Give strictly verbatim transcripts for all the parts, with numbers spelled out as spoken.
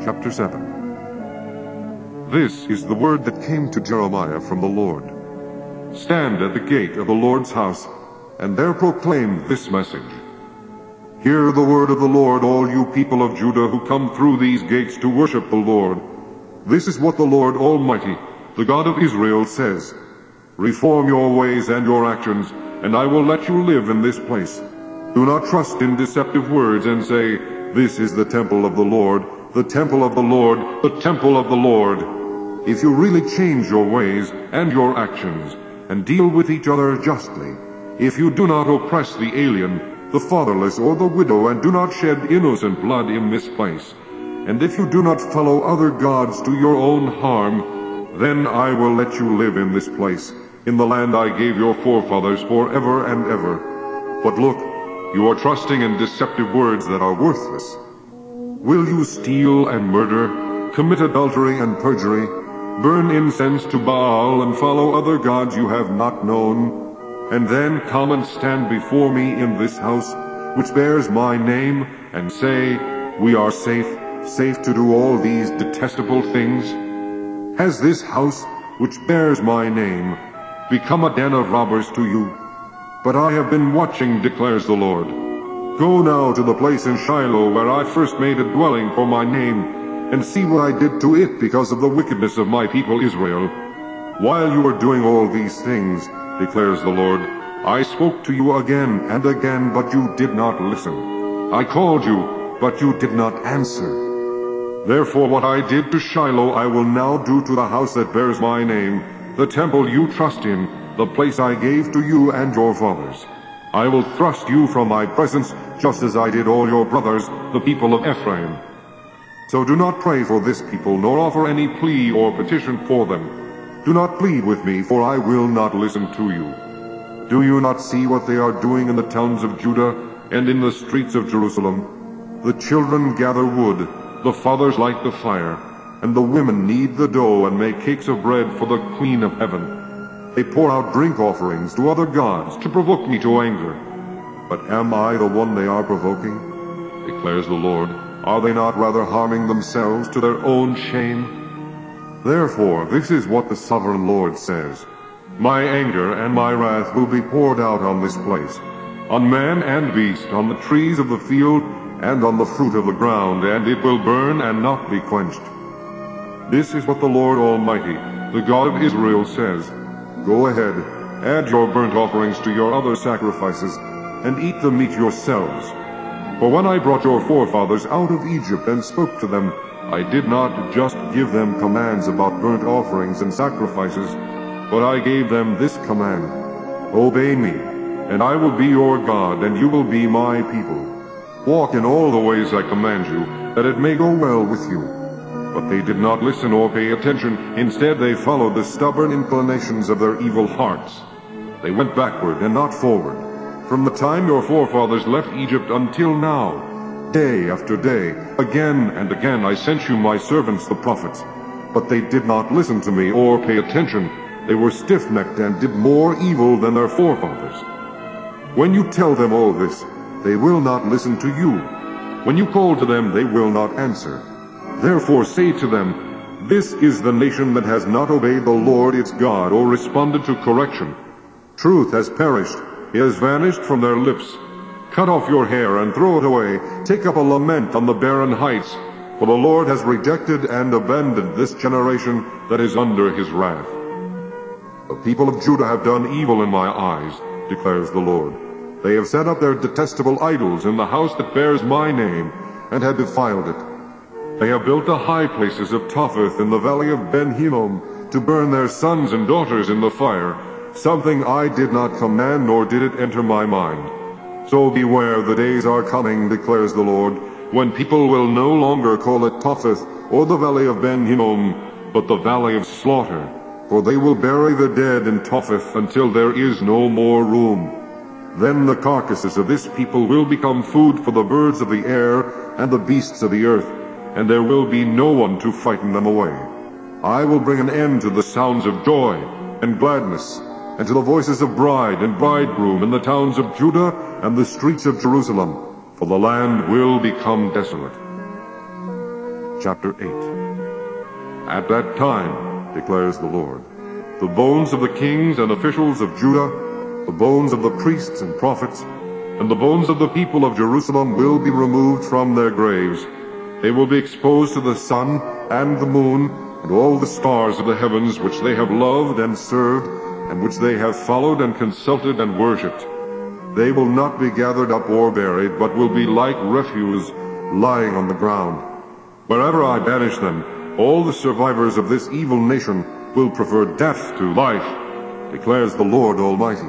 Chapter seven. This is the word that came to Jeremiah from the Lord. Stand at the gate of the Lord's house, and there proclaim this message. Hear the word of the Lord, all you people of Judah who come through these gates to worship the Lord. This is what the Lord Almighty, the God of Israel, says. Reform your ways and your actions, and I will let you live in this place. Do not trust in deceptive words and say, This is the temple of the Lord, the temple of the Lord, the temple of the Lord. If you really change your ways and your actions, and deal with each other justly, if you do not oppress the alien, the fatherless, or the widow, and do not shed innocent blood in this place, and if you do not follow other gods to your own harm, then I will let you live in this place, in the land I gave your forefathers forever and ever. But look, you are trusting in deceptive words that are worthless. Will you steal and murder, commit adultery and perjury, burn incense to Baal and follow other gods you have not known, and then come and stand before me in this house, which bears my name, and say, We are safe, safe to do all these detestable things? Has this house, which bears my name, become a den of robbers to you? But I have been watching, declares the Lord. Go now to the place in Shiloh where I first made a dwelling for my name, and see what I did to it because of the wickedness of my people Israel. While you were doing all these things, declares the Lord, I spoke to you again and again, but you did not listen. I called you, but you did not answer. Therefore what I did to Shiloh I will now do to the house that bears my name, the temple you trust in, the place I gave to you and your fathers. I will thrust you from my presence, just as I did all your brothers, the people of Ephraim. So do not pray for this people, nor offer any plea or petition for them. Do not plead with me, for I will not listen to you. Do you not see what they are doing in the towns of Judah and in the streets of Jerusalem? The children gather wood, the fathers light the fire, and the women knead the dough and make cakes of bread for the Queen of Heaven. They pour out drink offerings to other gods to provoke me to anger. But am I the one they are provoking? Declares the Lord. Are they not rather harming themselves to their own shame? Therefore, this is what the sovereign Lord says. My anger and my wrath will be poured out on this place, on man and beast, on the trees of the field, and on the fruit of the ground, and it will burn and not be quenched. This is what the Lord Almighty, the God of Israel, says. Go ahead, add your burnt offerings to your other sacrifices, and eat the meat yourselves. For when I brought your forefathers out of Egypt and spoke to them, I did not just give them commands about burnt offerings and sacrifices, but I gave them this command: Obey me, and I will be your God, and you will be my people. Walk in all the ways I command you, that it may go well with you. But they did not listen or pay attention. Instead, they followed the stubborn inclinations of their evil hearts. They went backward and not forward. From the time your forefathers left Egypt until now, day after day, again and again I sent you my servants the prophets. But they did not listen to me or pay attention. They were stiff-necked and did more evil than their forefathers. When you tell them all this, they will not listen to you. When you call to them, they will not answer. Therefore say to them, This is the nation that has not obeyed the Lord its God, or responded to correction. Truth has perished, it has vanished from their lips. Cut off your hair and throw it away. Take up a lament on the barren heights, for the Lord has rejected and abandoned this generation that is under his wrath. The people of Judah have done evil in my eyes, declares the Lord. They have set up their detestable idols in the house that bears my name, and have defiled it. They have built the high places of Topheth in the valley of Ben-Hinnom to burn their sons and daughters in the fire, something I did not command, nor did it enter my mind. So beware, the days are coming, declares the Lord, when people will no longer call it Topheth or the valley of Ben-Hinnom, but the valley of slaughter, for they will bury the dead in Topheth until there is no more room. Then the carcasses of this people will become food for the birds of the air and the beasts of the earth, and there will be no one to frighten them away. I will bring an end to the sounds of joy and gladness, and to the voices of bride and bridegroom in the towns of Judah and the streets of Jerusalem, for the land will become desolate. Chapter eight. At that time, declares the Lord, the bones of the kings and officials of Judah, the bones of the priests and prophets, and the bones of the people of Jerusalem will be removed from their graves. They will be exposed to the sun and the moon and all the stars of the heavens which they have loved and served, and which they have followed and consulted and worshipped. They will not be gathered up or buried, but will be like refuse lying on the ground. Wherever I banish them, all the survivors of this evil nation will prefer death to life, declares the Lord Almighty.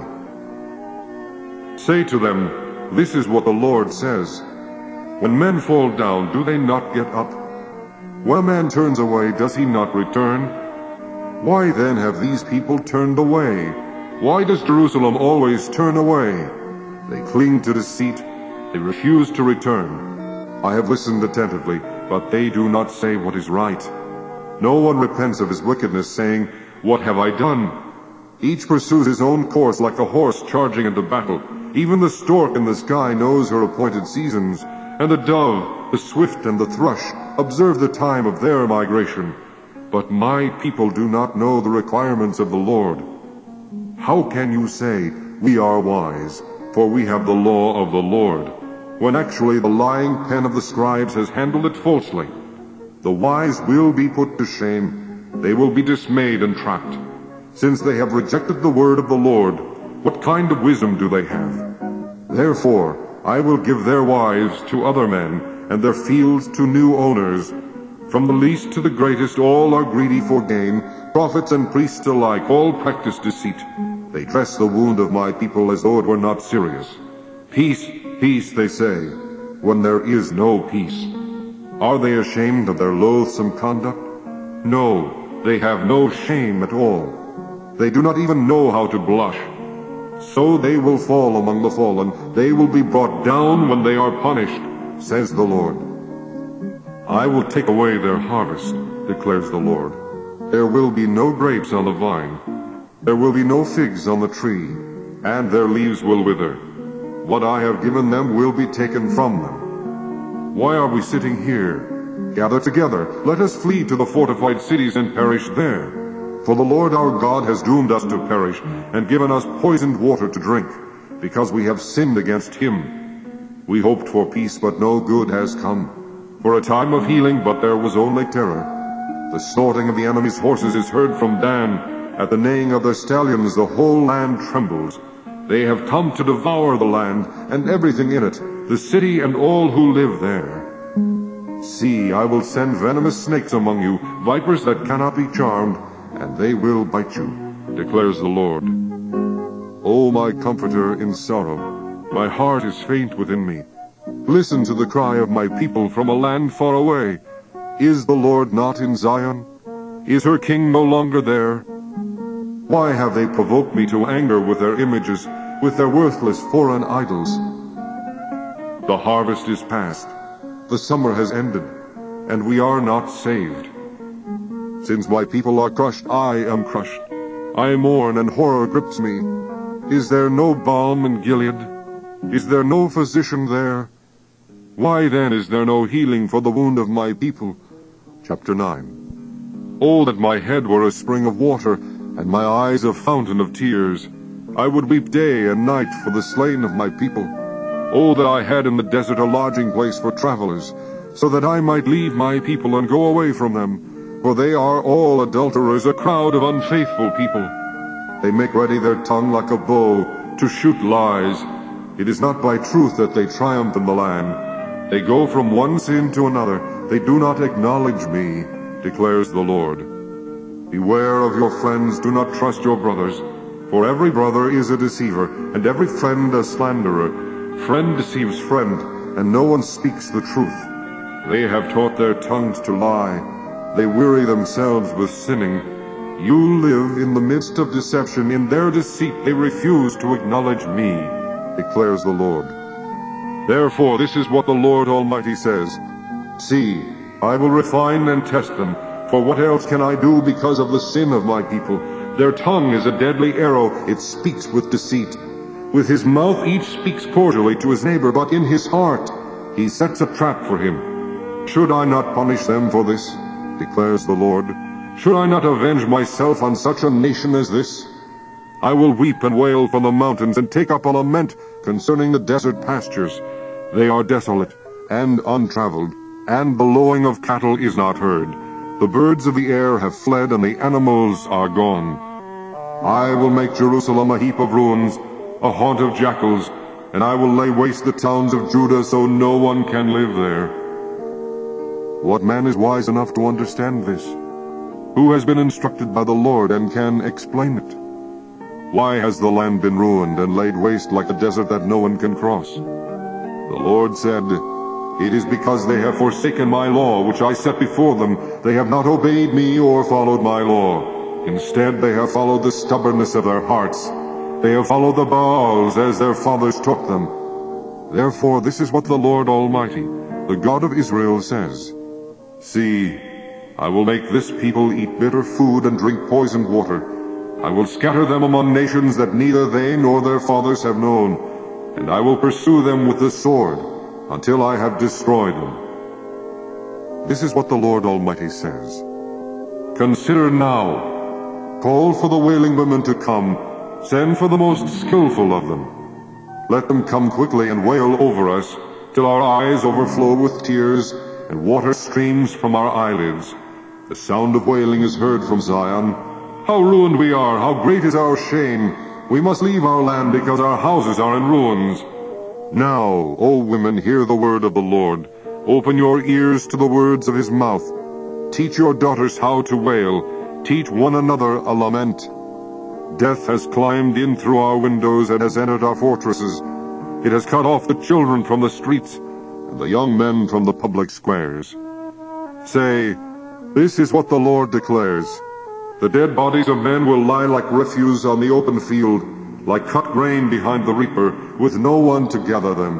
Say to them, this is what the Lord says. When men fall down, do they not get up? When a man turns away, does he not return? Why then have these people turned away? Why does Jerusalem always turn away? They cling to deceit, they refuse to return. I have listened attentively, but they do not say what is right. No one repents of his wickedness, saying, what have I done? Each pursues his own course like a horse charging into battle. Even the stork in the sky knows her appointed seasons, and the dove, the swift and the thrush observe the time of their migration. But my people do not know the requirements of the Lord. How can you say, we are wise, for we have the law of the Lord, when actually the lying pen of the scribes has handled it falsely? The wise will be put to shame. They will be dismayed and trapped. Since they have rejected the word of the Lord, what kind of wisdom do they have? Therefore, I will give their wives to other men, and their fields to new owners. From the least to the greatest, all are greedy for gain. Prophets and priests alike, all practice deceit. They dress the wound of my people as though it were not serious. Peace, peace, they say, when there is no peace. Are they ashamed of their loathsome conduct? No, they have no shame at all. They do not even know how to blush. So they will fall among the fallen. They will be brought down when they are punished, says the Lord. I will take away their harvest, declares the Lord. There will be no grapes on the vine. There will be no figs on the tree, and their leaves will wither. What I have given them will be taken from them. Why are we sitting here? Gather together, let us flee to the fortified cities and perish there. For the Lord our God has doomed us to perish, and given us poisoned water to drink, because we have sinned against him. We hoped for peace, but no good has come. For a time of healing, but there was only terror. The snorting of the enemy's horses is heard from Dan. At the neighing of their stallions the whole land trembles. They have come to devour the land, and everything in it, the city and all who live there. See, I will send venomous snakes among you, vipers that cannot be charmed, and they will bite you, declares the Lord. O my comforter in sorrow, my heart is faint within me. Listen to the cry of my people from a land far away. Is the Lord not in Zion? Is her king no longer there? Why have they provoked me to anger with their images, with their worthless foreign idols? The harvest is past, the summer has ended, and we are not saved. Since my people are crushed, I am crushed. I mourn, and horror grips me. Is there no balm in Gilead? Is there no physician there? Why then is there no healing for the wound of my people? Chapter nine. Oh, that my head were a spring of water, and my eyes a fountain of tears. I would weep day and night for the slain of my people. Oh, that I had in the desert a lodging place for travelers, so that I might leave my people and go away from them. For they are all adulterers, a crowd of unfaithful people. They make ready their tongue like a bow to shoot lies. It is not by truth that they triumph in the land. They go from one sin to another. They do not acknowledge me, declares the Lord. Beware of your friends, do not trust your brothers. For every brother is a deceiver, and every friend a slanderer. Friend deceives friend, and no one speaks the truth. They have taught their tongues to lie. They weary themselves with sinning. You live in the midst of deception. In their deceit they refuse to acknowledge me, declares the Lord. Therefore this is what the Lord Almighty says. See, I will refine and test them. For what else can I do because of the sin of my people? Their tongue is a deadly arrow. It speaks with deceit. With his mouth each speaks cordially to his neighbor, but in his heart he sets a trap for him. Should I not punish them for this? Declares the Lord. Should I not avenge myself on such a nation as this? I will weep and wail from the mountains and take up a lament concerning the desert pastures. They are desolate and untraveled, and the lowing of cattle is not heard. The birds of the air have fled, and the animals are gone. I will make Jerusalem a heap of ruins, a haunt of jackals, and I will lay waste the towns of Judah so no one can live there. What man is wise enough to understand this? Who has been instructed by the Lord and can explain it? Why has the land been ruined and laid waste like a desert that no one can cross? The Lord said, "It is because they have forsaken my law, which I set before them. They have not obeyed me or followed my law. Instead, they have followed the stubbornness of their hearts. They have followed the Baals as their fathers took them. Therefore, this is what the Lord Almighty, the God of Israel, says. See, I will make this people eat bitter food and drink poisoned water. I will scatter them among nations that neither they nor their fathers have known, and I will pursue them with the sword until I have destroyed them." This is what the Lord Almighty says. Consider now. Call for the wailing women to come. Send for the most skillful of them. Let them come quickly and wail over us, till our eyes overflow with tears, and water streams from our eyelids. The sound of wailing is heard from Zion. How ruined we are! How great is our shame! We must leave our land because our houses are in ruins. Now, O women, hear the word of the Lord. Open your ears to the words of his mouth. Teach your daughters how to wail. Teach one another a lament. Death has climbed in through our windows and has entered our fortresses. It has cut off the children from the streets and the young men from the public squares. Say, this is what the Lord declares. The dead bodies of men will lie like refuse on the open field, like cut grain behind the reaper, with no one to gather them.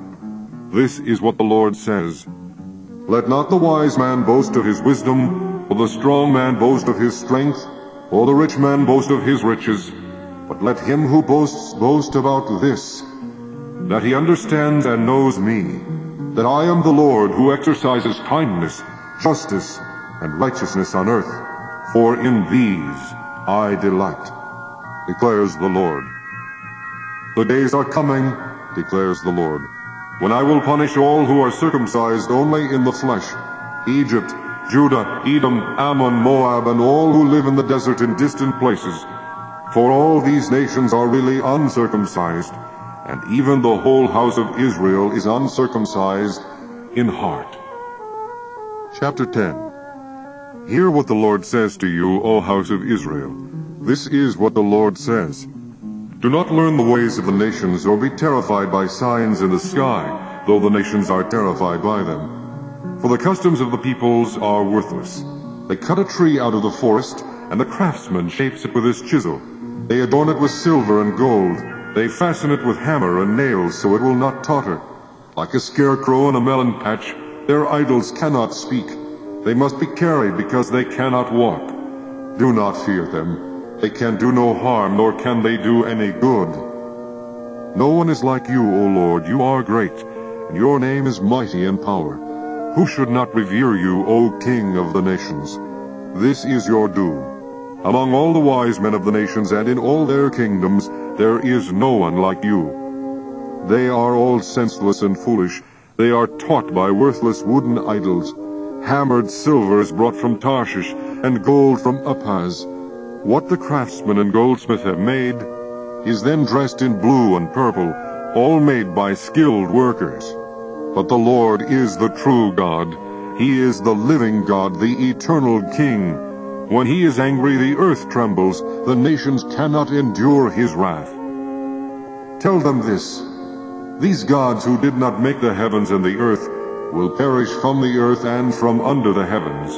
This is what the Lord says. Let not the wise man boast of his wisdom, or the strong man boast of his strength, or the rich man boast of his riches, but let him who boasts boast about this, that he understands and knows me, that I am the Lord who exercises kindness, justice, and righteousness on earth, for in these I delight, declares the Lord. The days are coming, declares the Lord, when I will punish all who are circumcised only in the flesh, Egypt, Judah, Edom, Ammon, Moab, and all who live in the desert in distant places. For all these nations are really uncircumcised, and even the whole house of Israel is uncircumcised in heart. Chapter ten. Hear what the Lord says to you, O house of Israel. This is what the Lord says. Do not learn the ways of the nations, or be terrified by signs in the sky, though the nations are terrified by them. For the customs of the peoples are worthless. They cut a tree out of the forest, and the craftsman shapes it with his chisel. They adorn it with silver and gold. They fasten it with hammer and nails, so it will not totter. Like a scarecrow in a melon patch, their idols cannot speak. They must be carried because they cannot walk. Do not fear them. They can do no harm, nor can they do any good. No one is like you, O Lord. You are great, and your name is mighty in power. Who should not revere you, O King of the nations? This is your due. Among all the wise men of the nations and in all their kingdoms, there is no one like you. They are all senseless and foolish. They are taught by worthless wooden idols. Hammered silver is brought from Tarshish, and gold from Uphaz. What the craftsman and goldsmith have made is then dressed in blue and purple, all made by skilled workers. But the Lord is the true God. He is the living God, the eternal King. When he is angry, the earth trembles. The nations cannot endure his wrath. Tell them this. These gods who did not make the heavens and the earth will perish from the earth and from under the heavens.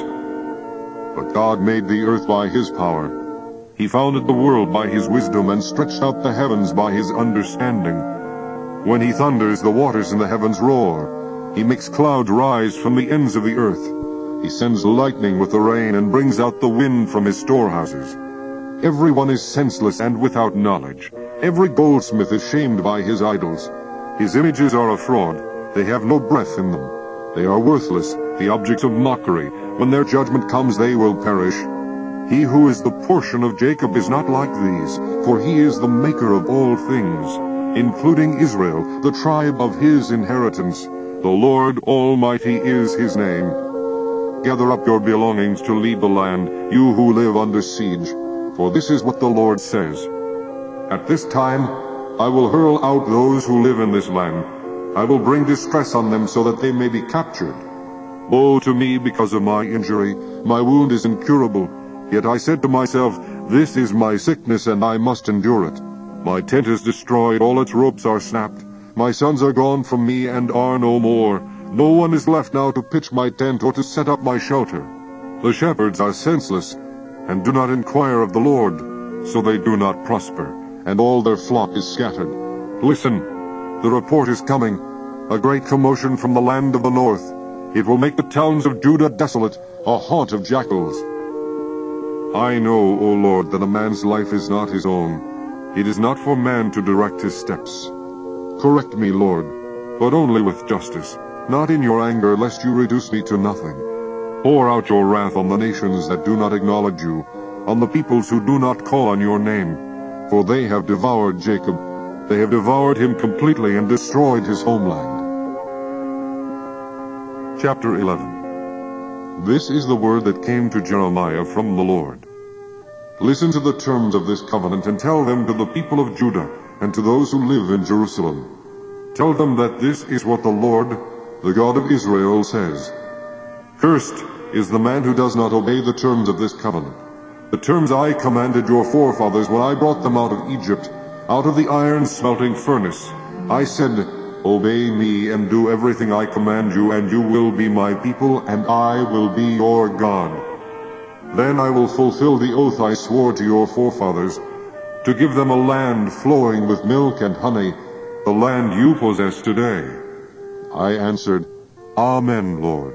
But God made the earth by his power. He founded the world by his wisdom and stretched out the heavens by his understanding. When he thunders, the waters in the heavens roar. He makes clouds rise from the ends of the earth. He sends lightning with the rain and brings out the wind from his storehouses. Everyone is senseless and without knowledge. Every goldsmith is shamed by his idols. His images are a fraud. They have no breath in them. They are worthless, the objects of mockery. When their judgment comes, they will perish. He who is the portion of Jacob is not like these, for he is the maker of all things, including Israel, the tribe of his inheritance. The Lord Almighty is his name. Gather up your belongings to leave the land, you who live under siege, for this is what the Lord says. At this time I will hurl out those who live in this land. I will bring distress on them so that they may be captured. Woe to me because of my injury! My wound is incurable. Yet I said to myself, this is my sickness, and I must endure it. My tent is destroyed, all its ropes are snapped. My sons are gone from me and are no more. No one is left now to pitch my tent or to set up my shelter. The shepherds are senseless, and do not inquire of the Lord, so they do not prosper, and all their flock is scattered. Listen, the report is coming, a great commotion from the land of the north. It will make the towns of Judah desolate, a haunt of jackals. I know, O Lord, that a man's life is not his own. It is not for man to direct his steps. Correct me, Lord, but only with justice, not in your anger, lest you reduce me to nothing. Pour out your wrath on the nations that do not acknowledge you, on the peoples who do not call on your name. For they have devoured Jacob. They have devoured him completely and destroyed his homeland. Chapter eleven. This is the word that came to Jeremiah from the Lord. Listen to the terms of this covenant, and tell them to the people of Judah and to those who live in Jerusalem. Tell them that this is what the Lord, the God of Israel, says. Cursed is the man who does not obey the terms of this covenant, the terms I commanded your forefathers when I brought them out of Egypt, out of the iron smelting furnace. I said, obey me and do everything I command you, and you will be my people, and I will be your God. Then I will fulfill the oath I swore to your forefathers, to give them a land flowing with milk and honey, the land you possess today. I answered, Amen, Lord.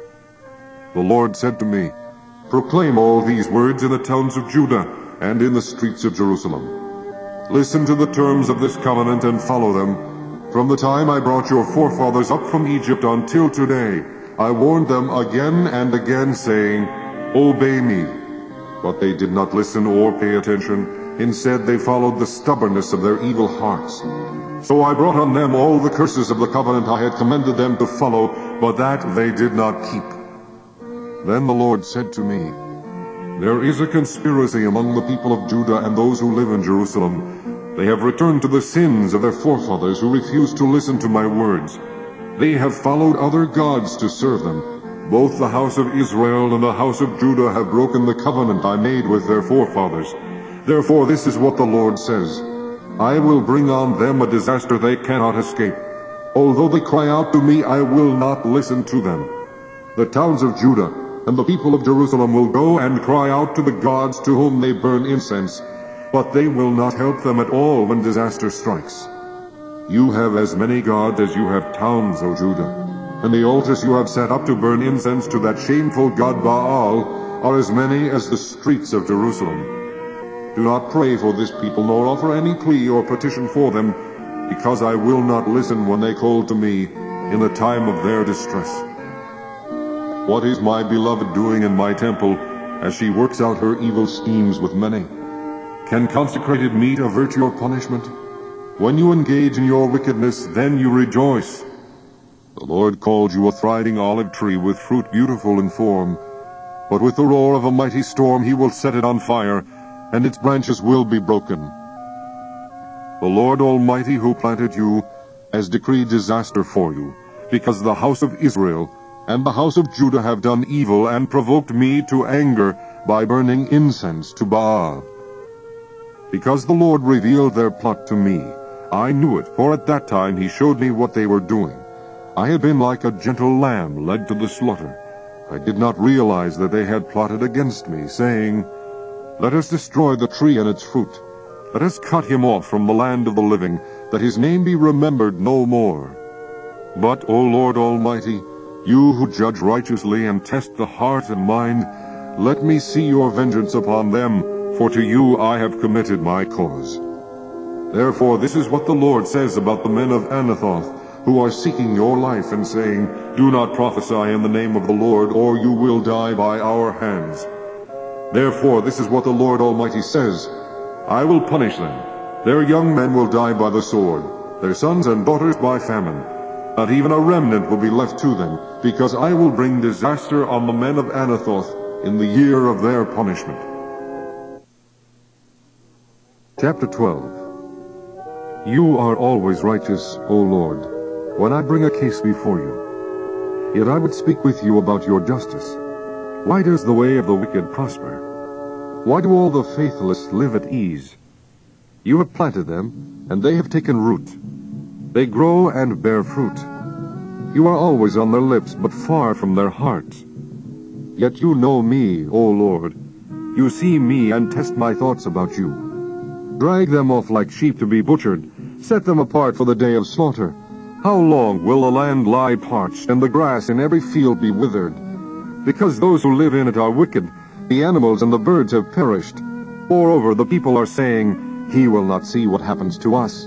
The Lord said to me, proclaim all these words in the towns of Judah and in the streets of Jerusalem. Listen to the terms of this covenant and follow them. From the time I brought your forefathers up from Egypt until today, I warned them again and again, saying, obey me. But they did not listen or pay attention. Instead, they followed the stubbornness of their evil hearts. So I brought on them all the curses of the covenant I had commanded them to follow, but that they did not keep. Then the Lord said to me, there is a conspiracy among the people of Judah and those who live in Jerusalem. They have returned to the sins of their forefathers who refused to listen to my words. They have followed other gods to serve them. Both the house of Israel and the house of Judah have broken the covenant I made with their forefathers. Therefore this is what the Lord says, I will bring on them a disaster they cannot escape. Although they cry out to me, I will not listen to them. The towns of Judah and the people of Jerusalem will go and cry out to the gods to whom they burn incense, but they will not help them at all when disaster strikes. You have as many gods as you have towns, O Judah, and the altars you have set up to burn incense to that shameful god Baal are as many as the streets of Jerusalem. Do not pray for this people, nor offer any plea or petition for them, because I will not listen when they call to me in the time of their distress. What is my beloved doing in my temple, as she works out her evil schemes with many? Can consecrated meat avert your punishment? When you engage in your wickedness, then you rejoice. The Lord called you a thriving olive tree with fruit beautiful in form, but with the roar of a mighty storm he will set it on fire, and its branches will be broken. The Lord Almighty who planted you has decreed disaster for you, because the house of Israel and the house of Judah have done evil and provoked me to anger by burning incense to Baal. Because the Lord revealed their plot to me, I knew it, for at that time he showed me what they were doing. I had been like a gentle lamb led to the slaughter. I did not realize that they had plotted against me, saying, let us destroy the tree and its fruit. Let us cut him off from the land of the living, that his name be remembered no more. But, O Lord Almighty, you who judge righteously and test the heart and mind, let me see your vengeance upon them, for to you I have committed my cause. Therefore this is what the Lord says about the men of Anathoth, who are seeking your life and saying, "Do not prophesy in the name of the Lord, or you will die by our hands." Therefore this is what the Lord Almighty says, "I will punish them. Their young men will die by the sword, their sons and daughters by famine. Not even a remnant will be left to them, because I will bring disaster on the men of Anathoth in the year of their punishment." Chapter twelve. You are always righteous, O Lord, when I bring a case before you. Yet I would speak with you about your justice. Why does the way of the wicked prosper? Why do all the faithless live at ease? You have planted them, and they have taken root. They grow and bear fruit. You are always on their lips, but far from their hearts. Yet you know me, O Lord. You see me and test my thoughts about you. Drag them off like sheep to be butchered. Set them apart for the day of slaughter. How long will the land lie parched, and the grass in every field be withered? Because those who live in it are wicked, the animals and the birds have perished. Moreover, the people are saying, "He will not see what happens to us."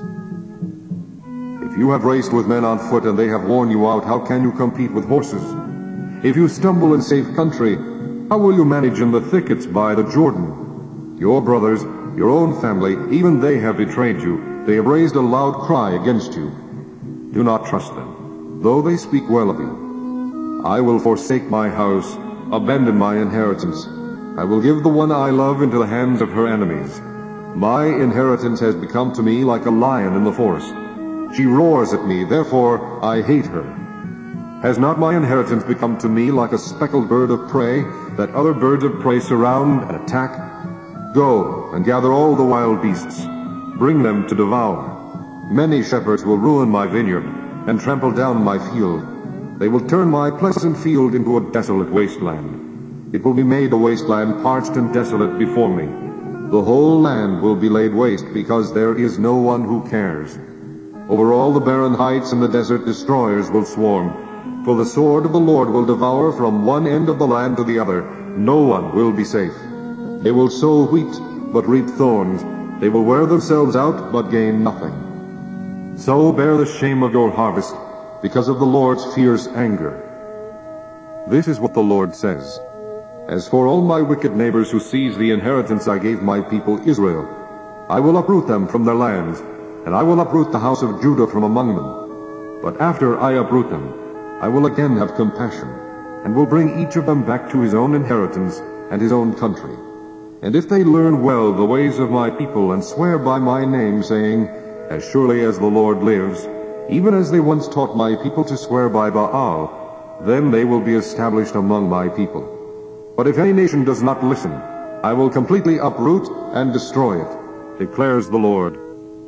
If you have raced with men on foot and they have worn you out, how can you compete with horses? If you stumble in safe country, how will you manage in the thickets by the Jordan? Your brothers, your own family, even they have betrayed you. They have raised a loud cry against you. Do not trust them, though they speak well of you. I will forsake my house, abandon my inheritance. I will give the one I love into the hands of her enemies. My inheritance has become to me like a lion in the forest. She roars at me, therefore I hate her. Has not my inheritance become to me like a speckled bird of prey, that other birds of prey surround and attack? Go and gather all the wild beasts. Bring them to devour. Many shepherds will ruin my vineyard and trample down my field. They will turn my pleasant field into a desolate wasteland. It will be made a wasteland, parched and desolate before me. The whole land will be laid waste, because there is no one who cares. Over all the barren heights and the desert destroyers will swarm, for the sword of the Lord will devour from one end of the land to the other. No one will be safe. They will sow wheat, but reap thorns. They will wear themselves out, but gain nothing. So bear the shame of your harvest, because of the Lord's fierce anger. This is what the Lord says. As for all my wicked neighbors who seize the inheritance I gave my people Israel, I will uproot them from their lands, and I will uproot the house of Judah from among them. But after I uproot them, I will again have compassion, and will bring each of them back to his own inheritance and his own country. And if they learn well the ways of my people, and swear by my name, saying, "As surely as the Lord lives," even as they once taught my people to swear by Baal, then they will be established among my people. But if any nation does not listen, I will completely uproot and destroy it, declares the Lord.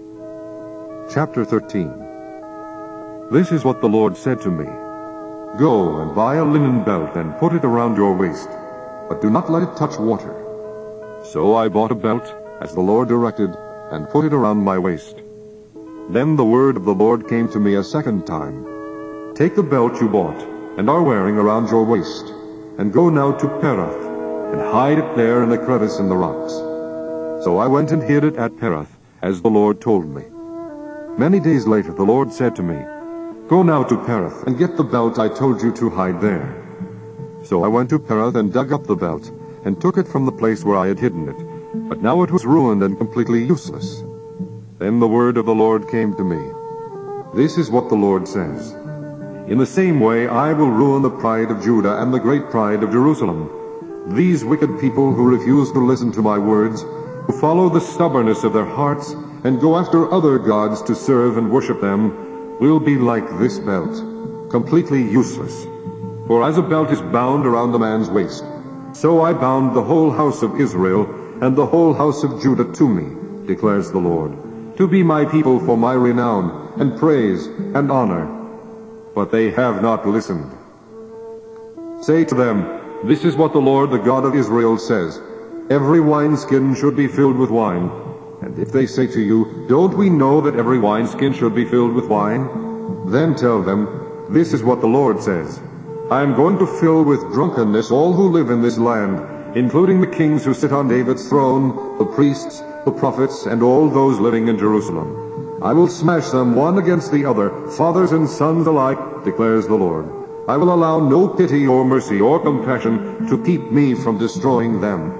Chapter thirteen. This is what the Lord said to me. Go and buy a linen belt and put it around your waist, but do not let it touch water. So I bought a belt, as the Lord directed, and put it around my waist. Then the word of the Lord came to me a second time. Take the belt you bought and are wearing around your waist, and go now to Perath, and hide it there in a crevice in the rocks. So I went and hid it at Perath, as the Lord told me. Many days later the Lord said to me, Go now to Perath, and get the belt I told you to hide there. So I went to Perath and dug up the belt, and took it from the place where I had hidden it. But now it was ruined and completely useless. Then the word of the Lord came to me. This is what the Lord says. In the same way I will ruin the pride of Judah and the great pride of Jerusalem. These wicked people who refuse to listen to my words, who follow the stubbornness of their hearts, and go after other gods to serve and worship them, will be like this belt, completely useless. For as a belt is bound around a man's waist, so I bound the whole house of Israel and the whole house of Judah to me, declares the Lord, to be my people for my renown and praise and honor. But they have not listened. Say to them, This is what the Lord, the God of Israel, says. Every wineskin should be filled with wine. And if they say to you, Don't we know that every wineskin should be filled with wine? Then tell them, This is what the Lord says. I am going to fill with drunkenness all who live in this land, including the kings who sit on David's throne, the priests, the prophets, and all those living in Jerusalem. I will smash them one against the other, fathers and sons alike, declares the Lord. I will allow no pity or mercy or compassion to keep me from destroying them.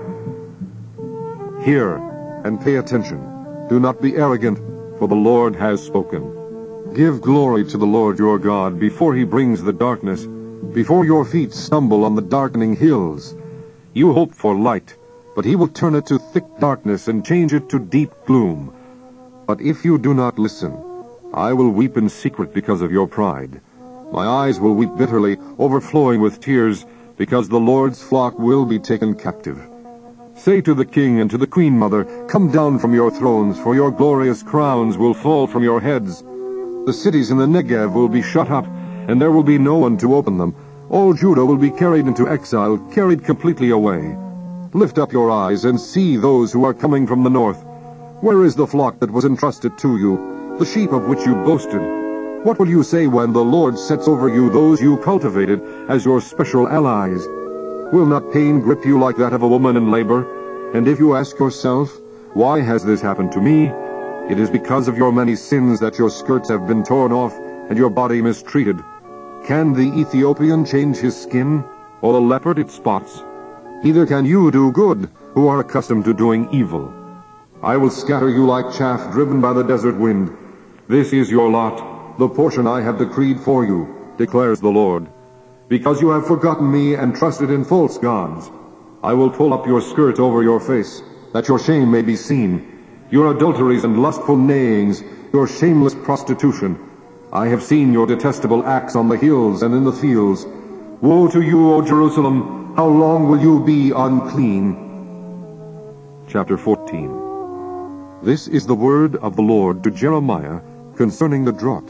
Hear and pay attention. Do not be arrogant, for the Lord has spoken. Give glory to the Lord your God before he brings the darkness, before your feet stumble on the darkening hills. You hope for light, but he will turn it to thick darkness and change it to deep gloom. But if you do not listen, I will weep in secret because of your pride. My eyes will weep bitterly, overflowing with tears, because the Lord's flock will be taken captive. Say to the king and to the queen mother, come down from your thrones, for your glorious crowns will fall from your heads. The cities in the Negev will be shut up, and there will be no one to open them. All Judah will be carried into exile, carried completely away. Lift up your eyes and see those who are coming from the north. Where is the flock that was entrusted to you, the sheep of which you boasted? What will you say when the Lord sets over you those you cultivated as your special allies? Will not pain grip you like that of a woman in labor? And if you ask yourself, why has this happened to me? It is because of your many sins that your skirts have been torn off and your body mistreated. Can the Ethiopian change his skin, or the leopard its spots? Neither can you do good, who are accustomed to doing evil. I will scatter you like chaff driven by the desert wind. This is your lot, the portion I have decreed for you, declares the Lord. Because you have forgotten me and trusted in false gods, I will pull up your skirt over your face, that your shame may be seen, your adulteries and lustful neighings, your shameless prostitution. I have seen your detestable acts on the hills and in the fields. Woe to you, O Jerusalem! How long will you be unclean? Chapter fourteen. This is the word of the Lord to Jeremiah concerning the drought.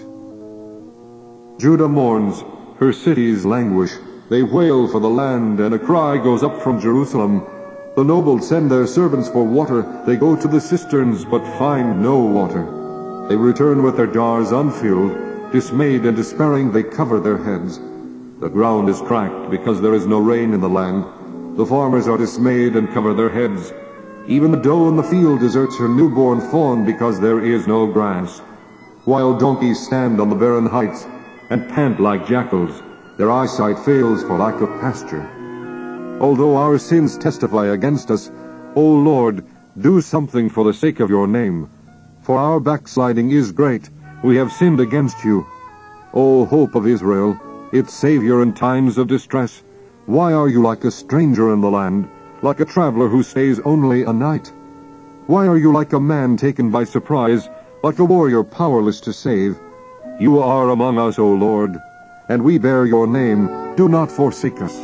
Judah mourns, her cities languish. They wail for the land, and a cry goes up from Jerusalem. The nobles send their servants for water. They go to the cisterns, but find no water. They return with their jars unfilled. Dismayed and despairing, they cover their heads. The ground is cracked because there is no rain in the land. The farmers are dismayed and cover their heads. Even the doe in the field deserts her newborn fawn because there is no grass. Wild donkeys stand on the barren heights and pant like jackals. Their eyesight fails for lack of pasture. Although our sins testify against us, O Lord, do something for the sake of your name. For our backsliding is great. We have sinned against you. O hope of Israel, its Savior in times of distress, why are you like a stranger in the land, like a traveler who stays only a night? Why are you like a man taken by surprise, like a warrior powerless to save? You are among us, O Lord, and we bear your name. Do not forsake us.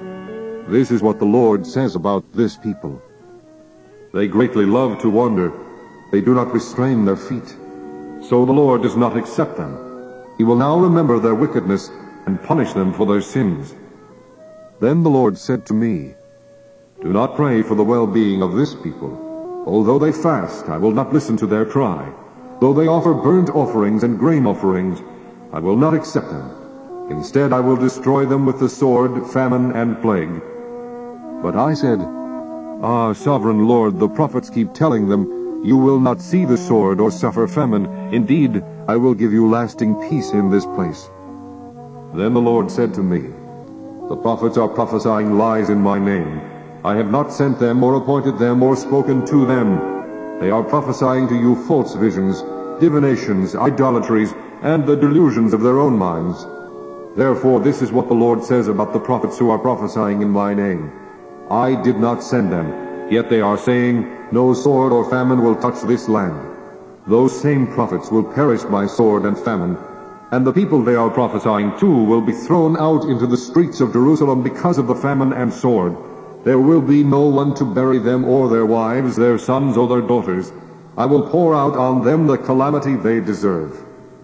This is what the Lord says about this people. They greatly love to wander. They do not restrain their feet. So the Lord does not accept them. He will now remember their wickedness and punish them for their sins. Then the Lord said to me, do not pray for the well-being of this people. Although they fast, I will not listen to their cry. Though they offer burnt offerings and grain offerings, I will not accept them. Instead, I will destroy them with the sword, famine, and plague. But I said, ah, sovereign Lord, the prophets keep telling them, you will not see the sword or suffer famine. Indeed, I will give you lasting peace in this place. Then the Lord said to me, the prophets are prophesying lies in my name. I have not sent them or appointed them or spoken to them. They are prophesying to you false visions, divinations, idolatries, and the delusions of their own minds. Therefore this is what the Lord says about the prophets who are prophesying in my name. I did not send them, yet they are saying, no sword or famine will touch this land. Those same prophets will perish by sword and famine, and the people they are prophesying to will be thrown out into the streets of Jerusalem because of the famine and sword. There will be no one to bury them or their wives, their sons or their daughters. I will pour out on them the calamity they deserve.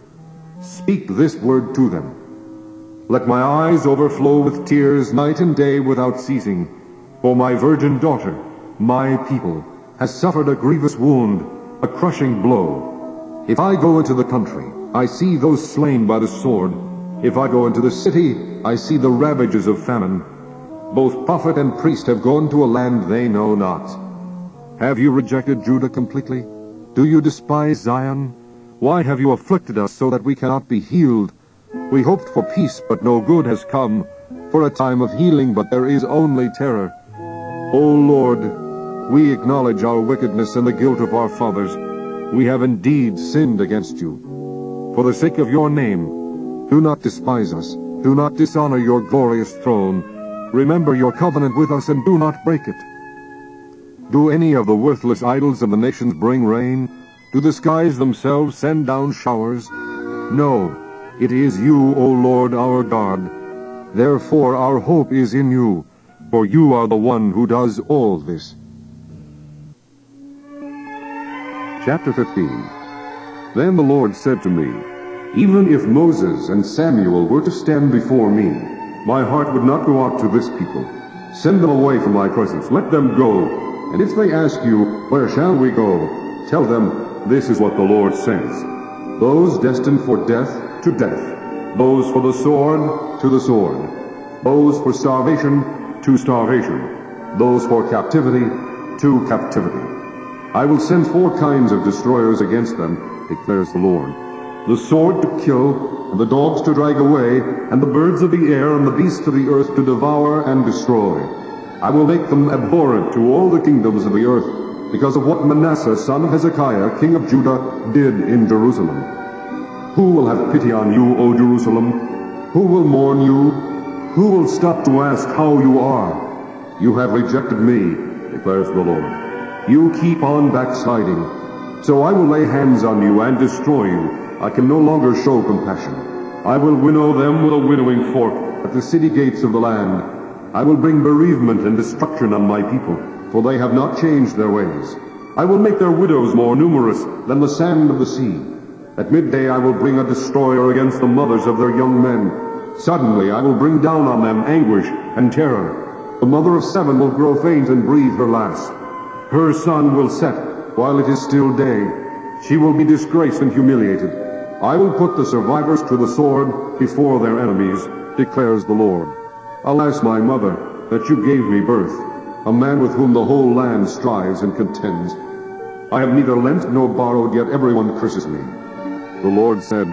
Speak this word to them. Let my eyes overflow with tears night and day without ceasing. For my virgin daughter, my people, has suffered a grievous wound, a crushing blow. If I go into the country, I see those slain by the sword. If I go into the city, I see the ravages of famine. Both prophet and priest have gone to a land they know not. Have you rejected Judah completely? Do you despise Zion? Why have you afflicted us so that we cannot be healed? We hoped for peace, but no good has come, for a time of healing, but there is only terror. O Lord, we acknowledge our wickedness and the guilt of our fathers. We have indeed sinned against you. For the sake of your name, do not despise us. Do not dishonor your glorious throne. Remember your covenant with us and do not break it. Do any of the worthless idols of the nations bring rain? Do the skies themselves send down showers? No, it is you, O Lord our God. Therefore our hope is in you, for you are the one who does all this. Chapter fifteen. Then the Lord said to me, Even if Moses and Samuel were to stand before me, my heart would not go out to this people. Send them away from my presence. Let them go. And if they ask you, Where shall we go? Tell them, This is what the Lord says. Those destined for death, to death. Those for the sword, to the sword. Those for starvation, to starvation. Those for captivity, to captivity. I will send four kinds of destroyers against them, declares the Lord. The sword to kill, and the dogs to drag away, and the birds of the air and the beasts of the earth to devour and destroy. I will make them abhorrent to all the kingdoms of the earth, because of what Manasseh son of Hezekiah, king of Judah, did in Jerusalem. Who will have pity on you, O Jerusalem? Who will mourn you? Who will stop to ask how you are? You have rejected me, declares the Lord. You keep on backsliding. So I will lay hands on you and destroy you. I can no longer show compassion. I will winnow them with a winnowing fork at the city gates of the land. I will bring bereavement and destruction on my people, for they have not changed their ways. I will make their widows more numerous than the sand of the sea. At midday I will bring a destroyer against the mothers of their young men. Suddenly I will bring down on them anguish and terror. The mother of seven will grow faint and breathe her last. Her sun will set while it is still day. She will be disgraced and humiliated. I will put the survivors to the sword before their enemies, declares the Lord. Alas, my mother, that you gave me birth, a man with whom the whole land strives and contends. I have neither lent nor borrowed, yet everyone curses me. The Lord said,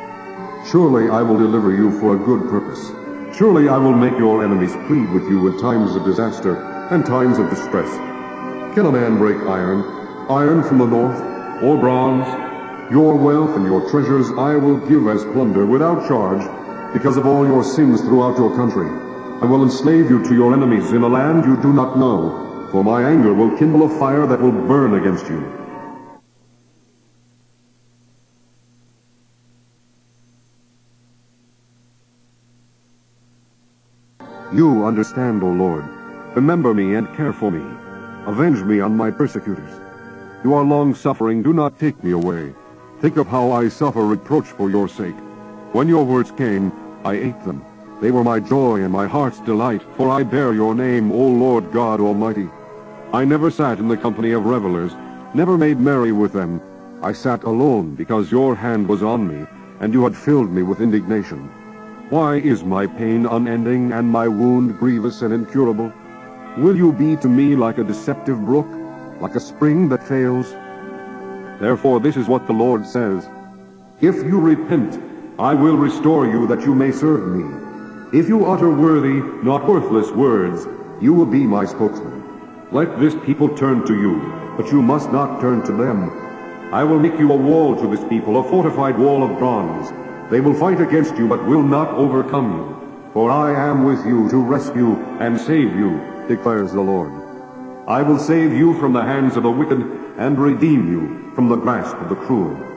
Surely I will deliver you for a good purpose. Surely I will make your enemies plead with you in times of disaster and times of distress. Can a man break iron, iron from the north, or bronze? Your wealth and your treasures I will give as plunder without charge, because of all your sins throughout your country. I will enslave you to your enemies in a land you do not know, for my anger will kindle a fire that will burn against you. You understand, O Lord. Remember me and care for me. Avenge me on my persecutors. You are long-suffering, do not take me away. Think of how I suffer reproach for your sake. When your words came, I ate them. They were my joy and my heart's delight, for I bear your name, O Lord God Almighty. I never sat in the company of revelers, never made merry with them. I sat alone, because your hand was on me, and you had filled me with indignation. Why is my pain unending, and my wound grievous and incurable? Will you be to me like a deceptive brook, like a spring that fails? Therefore this is what the Lord says, If you repent, I will restore you that you may serve me. If you utter worthy, not worthless words, you will be my spokesman. Let this people turn to you, but you must not turn to them. I will make you a wall to this people, a fortified wall of bronze. They will fight against you, but will not overcome you. For I am with you to rescue and save you, declares the Lord. I will save you from the hands of the wicked and redeem you from the grasp of the cruel.